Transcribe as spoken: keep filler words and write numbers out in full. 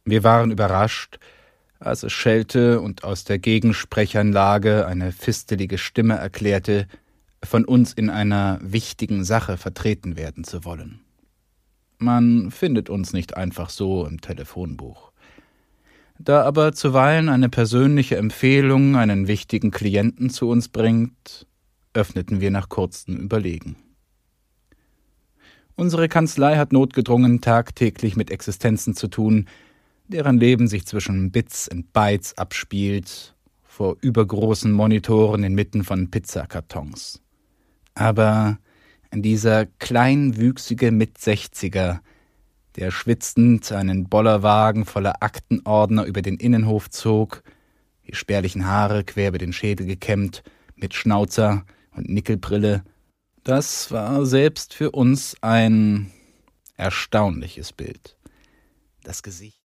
Wir waren überrascht, als es schellte und aus der Gegensprechanlage eine fistelige Stimme erklärte, von uns in einer wichtigen Sache vertreten werden zu wollen. Man findet uns nicht einfach so im Telefonbuch. Da aber zuweilen eine persönliche Empfehlung einen wichtigen Klienten zu uns bringt, öffneten wir nach kurzem Überlegen. Unsere Kanzlei hat notgedrungen tagtäglich mit Existenzen zu tun, deren Leben sich zwischen Bits und Bytes abspielt, vor übergroßen Monitoren inmitten von Pizzakartons. Aber dieser kleinwüchsige Mitsechziger, der schwitzend einen Bollerwagen voller Aktenordner über den Innenhof zog, die spärlichen Haare quer über den Schädel gekämmt, mit Schnauzer und Nickelbrille, das war selbst für uns ein erstaunliches Bild. Das Gesicht